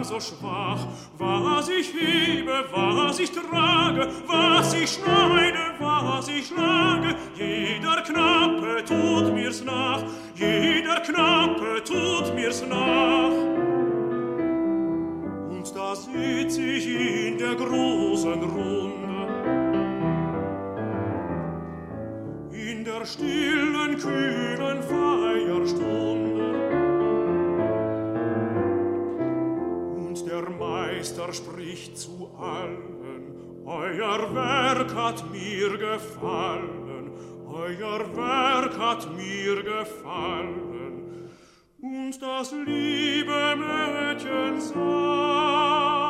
so schwach, was ich hebe, was ich trage, was ich schneide, was ich schlage, jeder Knappe tut mir's nach, jeder Knappe tut mir's nach. Und da sitz ich in der großen Runde, in der stillen, kühlen Feierstunde. Und der Meister spricht zu allen: Euer Werk hat mir gefallen, euer Werk hat mir gefallen. Und das liebe Mädchen sagt: